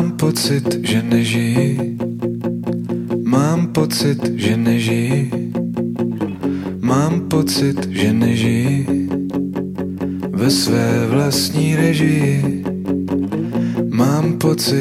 Mám pocit, že nežiji. Mám pocit, že nežiji. Mám pocit, že nežiji ve své vlastní režii. Mám pocit,